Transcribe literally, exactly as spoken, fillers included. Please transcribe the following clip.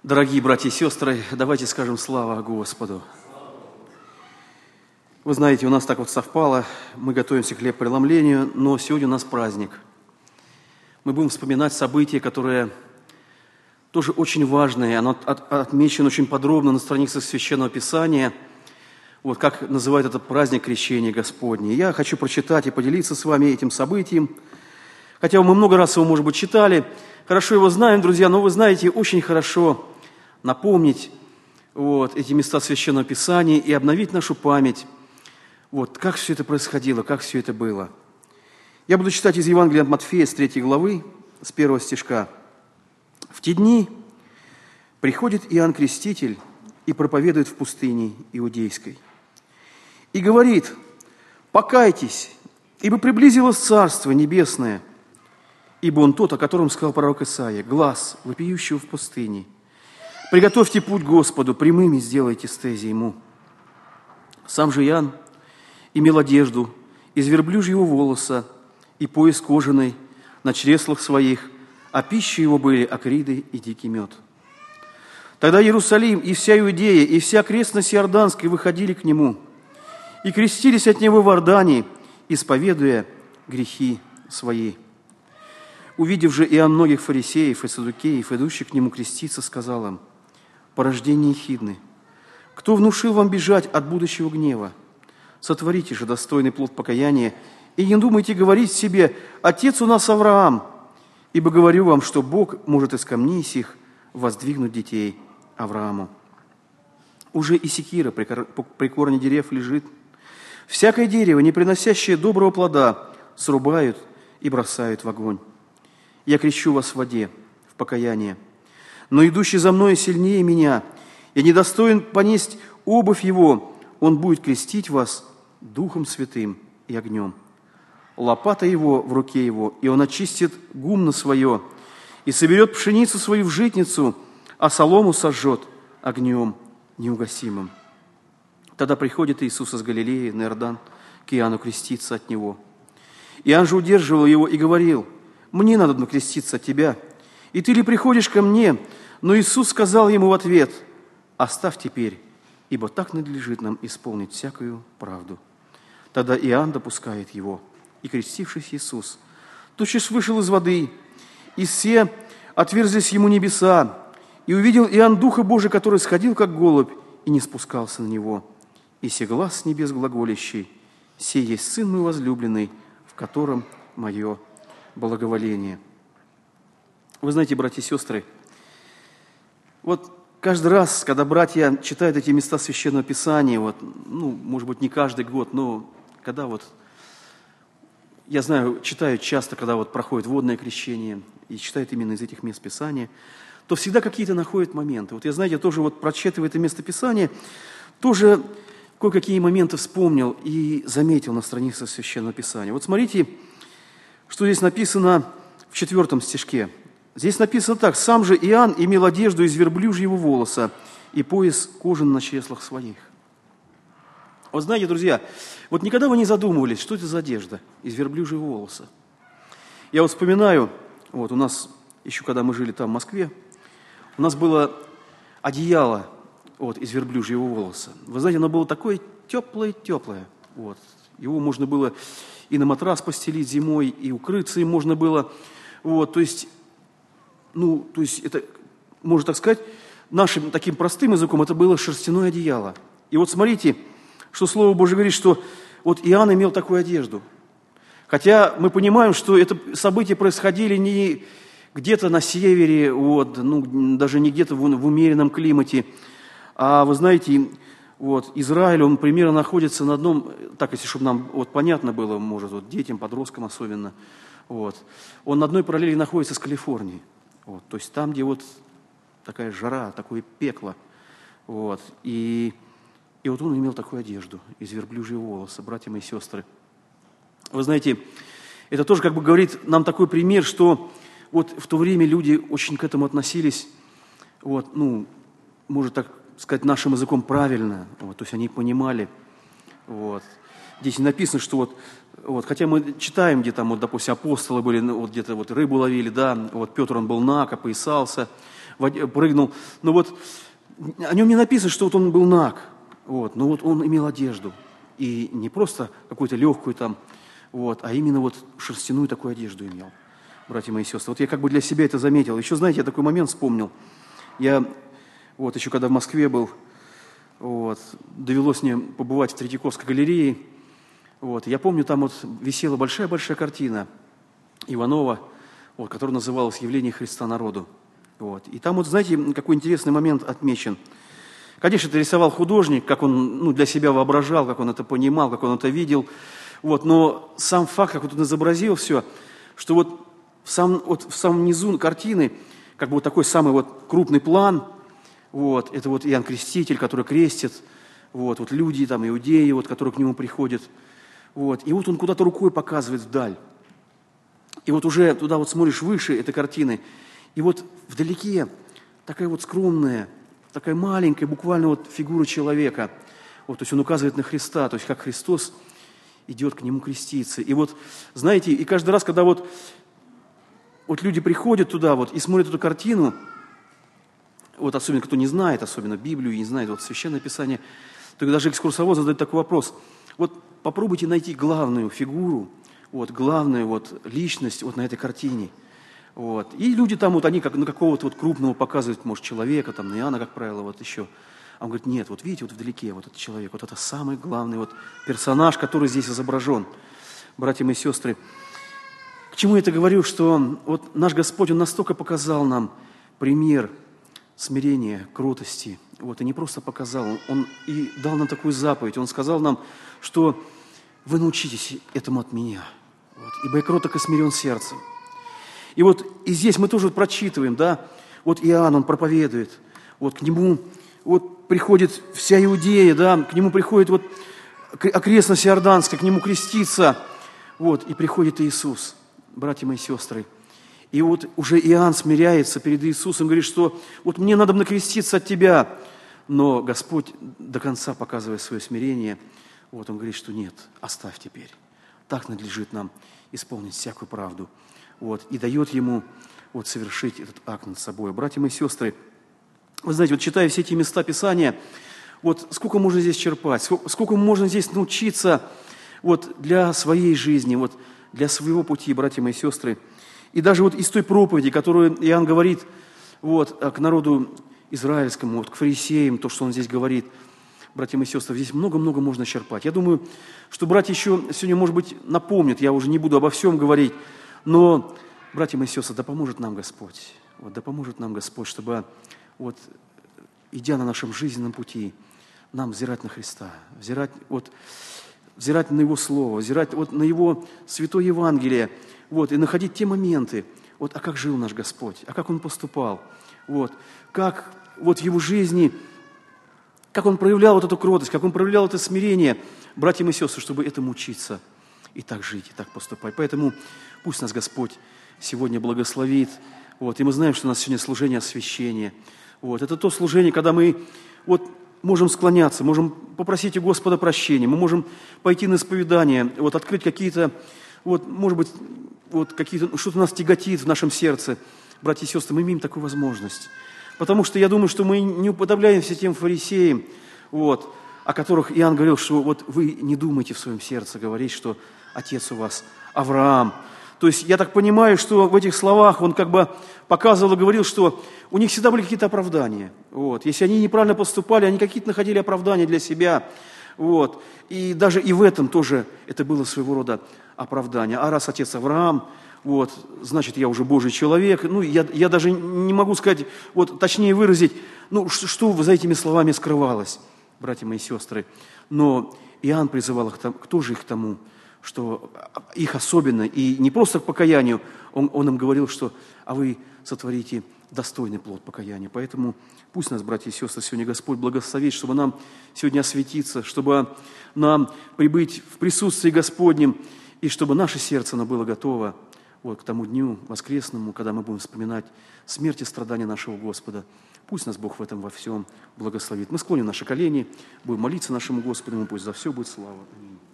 Дорогие братья и сестры, давайте скажем слава Господу. Вы знаете, у нас так вот совпало, мы готовимся к хлебопреломлению, но сегодня у нас праздник. Мы будем вспоминать события, которые тоже очень важные, оно от, отмечено очень подробно на страницах Священного Писания, вот как называют этот праздник Крещения Господне. Я хочу прочитать и поделиться с вами этим событием, хотя мы много раз его, может быть, читали, хорошо его знаем, друзья, но вы знаете, очень хорошо напомнить вот, эти места Священного Писания и обновить нашу память, вот, как все это происходило, как все это было. Я буду читать из Евангелия от Матфея с третьей главы, с первого стишка. «В те дни приходит Иоанн Креститель и проповедует в пустыне Иудейской. И говорит: покайтесь, ибо приблизилось Царство Небесное, ибо он тот, о котором сказал пророк Исаия, глас вопиющего в пустыне. Приготовьте путь Господу, прямыми сделайте стези Ему. Сам же Иоанн имел одежду из верблюжьего волоса и пояс кожаный на чреслах своих, а пищей его были акриды и дикий мед. Тогда Иерусалим и вся Иудея, и вся окрестность Иорданской выходили к нему и крестились от него в Иордане, исповедуя грехи свои. Увидев же Иоанн многих фарисеев и саддукеев, идущих к нему креститься, сказал им: порождение ехидны, кто внушил вам бежать от будущего гнева? Сотворите же достойный плод покаяния, и не думайте говорить себе: отец у нас Авраам, ибо говорю вам, что Бог может из камней сих воздвигнуть детей Аврааму. Уже и секира при корне дерев лежит. Всякое дерево, не приносящее доброго плода, срубают и бросают в огонь. Я крещу вас в воде, в покаяние. Но идущий за мной сильнее меня, я недостоин понесть обувь его, он будет крестить вас Духом Святым и огнем. Лопата его в руке его, и он очистит гумно свое, и соберет пшеницу свою в житницу, а солому сожжет огнем неугасимым. Тогда приходит Иисус из Галилеи на Иордан к Иоанну креститься от него. Иоанн же удерживал его и говорил: мне надо креститься от тебя, и ты ли приходишь ко мне? Но Иисус сказал ему в ответ: оставь теперь, ибо так надлежит нам исполнить всякую правду. Тогда Иоанн допускает его, и, крестившись Иисус, тотчас вышел из воды, и все отверзлись ему небеса, и увидел Иоанн Духа Божия, который сходил, как голубь, и не спускался на него. И се глас с небес глаголящий: сей есть Сын мой возлюбленный, в котором мое благоволение». Вы знаете, братья и сестры, вот каждый раз, когда братья читают эти места Священного Писания, вот, ну, может быть, не каждый год, но когда вот, я знаю, читают часто, когда вот проходит водное крещение, и читают именно из этих мест Писания, то всегда какие-то находят моменты. Вот я, знаете, тоже вот прочитывая это место Писания, тоже кое-какие моменты вспомнил и заметил на страницах Священного Писания. Вот смотрите, что здесь написано в четвертом стишке. Здесь написано так: «Сам же Иоанн имел одежду из верблюжьего волоса и пояс кожаный на чреслах своих». Вот знаете, друзья, вот никогда вы не задумывались, что это за одежда из верблюжьего волоса? Я вот вспоминаю, вот у нас, еще когда мы жили там, в Москве, у нас было одеяло вот, из верблюжьего волоса. Вы знаете, оно было такое теплое-теплое. Вот. Его можно было и на матрас постелить зимой, и укрыться им можно было. Вот, то есть, ну, то есть это, можно так сказать, нашим таким простым языком, это было шерстяное одеяло. И вот смотрите, что Слово Божие говорит, что вот Иоанн имел такую одежду. Хотя мы понимаем, что это события происходили не где-то на севере, вот, ну, даже не где-то в, в умеренном климате, а вы знаете, вот, Израиль, он примерно находится на одном, так, если чтобы нам вот, понятно было, может, вот, детям, подросткам особенно, вот, он на одной параллели находится с Калифорнией, вот, то есть там, где вот такая жара, такое пекло, вот, и, и вот он имел такую одежду из верблюжьего волоса, братья мои сестры. Вы знаете, это тоже как бы говорит нам такой пример, что вот в то время люди очень к этому относились, вот, ну, может так сказать, нашим языком правильно, вот, то есть они понимали, вот. Здесь написано, что вот, вот, хотя мы читаем, где там, вот, допустим, апостолы были, ну, вот где-то вот рыбу ловили, да, вот Петр, он был наг, опоясался, прыгнул. Но вот о нем не написано, что вот он был наг, вот, но вот он имел одежду. И не просто какую-то легкую там, вот, а именно вот шерстяную такую одежду имел, братья мои и сестры. Вот я как бы для себя это заметил. Еще, знаете, я такой момент вспомнил. Я вот еще когда в Москве был, вот, довелось мне побывать в Третьяковской галерее. Вот, я помню, там вот висела большая-большая картина Иванова, вот, которая называлась «Явление Христа народу». Вот. И там вот, знаете, какой интересный момент отмечен. Конечно, это рисовал художник, как он ну, для себя воображал, как он это понимал, как он это видел. Вот, но сам факт, как вот он изобразил все, что вот в, сам, вот в самом низу картины, как бы вот такой самый вот крупный план, вот, это вот Иоанн Креститель, который крестит, вот, вот люди, там, иудеи, вот, которые к нему приходят. Вот, и вот он куда-то рукой показывает вдаль. И вот уже туда вот смотришь выше этой картины, и вот вдалеке такая вот скромная, такая маленькая буквально вот фигура человека. Вот, то есть он указывает на Христа, то есть как Христос идет к нему креститься. И вот, знаете, и каждый раз, когда вот, вот люди приходят туда вот и смотрят эту картину, вот особенно кто не знает, особенно Библию, и не знает вот Священное Писание, то даже экскурсовод задает такой вопрос. Вот попробуйте найти главную фигуру, вот, главную вот личность вот на этой картине. Вот. И люди там, вот они как на какого-то вот крупного показывают, может, человека, там, на Иоанна, как правило, вот еще. А он говорит, нет, вот видите, вот вдалеке вот этот человек, вот это самый главный вот персонаж, который здесь изображен. Братья и сестры, к чему я это говорю, что вот наш Господь, Он настолько показал нам пример смирения, кротости, вот, и не просто показал, Он и дал нам такую заповедь, Он сказал нам, что вы научитесь этому от Меня, вот, ибо я кроток и смирен сердцем. И вот и здесь мы тоже прочитываем, да, вот Иоанн, он проповедует, вот к нему вот приходит вся Иудея, да, к нему приходит вот окрестность Иорданская, к нему креститься, вот, и приходит Иисус, братья мои сестры. И вот уже Иоанн смиряется перед Иисусом, говорит, что вот мне надо накреститься от Тебя, но Господь до конца, показывая свое смирение, вот он говорит, что нет, оставь теперь, так надлежит нам исполнить всякую правду. Вот, и дает ему вот, совершить этот акт над собой. Братья мои сестры, вы знаете, вот читая все эти места Писания, вот сколько можно здесь черпать, сколько, сколько можно здесь научиться вот, для своей жизни, вот, для своего пути, братья мои сестры. И даже вот из той проповеди, которую Иоанн говорит вот, к народу израильскому, вот, к фарисеям, то, что он здесь говорит, братья мои сестры, здесь много-много можно черпать. Я думаю, что братья еще сегодня, может быть, напомнят, я уже не буду обо всем говорить, но, братья мои сестры, да поможет нам Господь, вот, да поможет нам Господь, чтобы, вот, идя на нашем жизненном пути, нам взирать на Христа, взирать, вот, взирать на Его Слово, взирать вот, на Его Святое Евангелие, вот, и находить те моменты, вот, а как жил наш Господь, а как Он поступал, вот, как вот, в Его жизни, как Он проявлял вот эту кротость, как Он проявлял это смирение, братья и сестры, чтобы этому учиться. И так жить, и так поступать. Поэтому пусть нас Господь сегодня благословит. Вот, и мы знаем, что у нас сегодня служение освящения. Вот, это то служение, когда мы вот, можем склоняться, можем попросить у Господа прощения, мы можем пойти на исповедание, вот, открыть какие-то, вот, может быть, вот, какие-то, что-то нас тяготит в нашем сердце. Братья и сестры, мы имеем такую возможность. Потому что я думаю, что мы не уподобляемся тем фарисеям, вот, о которых Иоанн говорил, что вот вы не думайте в своем сердце говорить, что отец у вас Авраам. То есть я так понимаю, что в этих словах он как бы показывал и говорил, что у них всегда были какие-то оправдания. Вот. Если они неправильно поступали, они какие-то находили оправдания для себя. Вот. И даже и в этом тоже это было своего рода оправдание. А раз отец Авраам, вот, значит, я уже Божий человек. Ну, я, я даже не могу сказать, вот, точнее выразить, ну, что, что за этими словами скрывалось, братья мои сестры. Но Иоанн призывал их, тоже их к тому, что их особенно, и не просто к покаянию, он, он им говорил, что «а вы сотворите достойный плод покаяния». Поэтому пусть нас, братья и сестры, сегодня Господь благословит, чтобы нам сегодня осветиться, чтобы нам прибыть в присутствии Господнем, и чтобы наше сердце оно было готово вот, к тому дню воскресному, когда мы будем вспоминать смерть и страдания нашего Господа. Пусть нас Бог в этом во всем благословит. Мы склоним наши колени, будем молиться нашему Господу, Ему пусть за все будет слава. Аминь.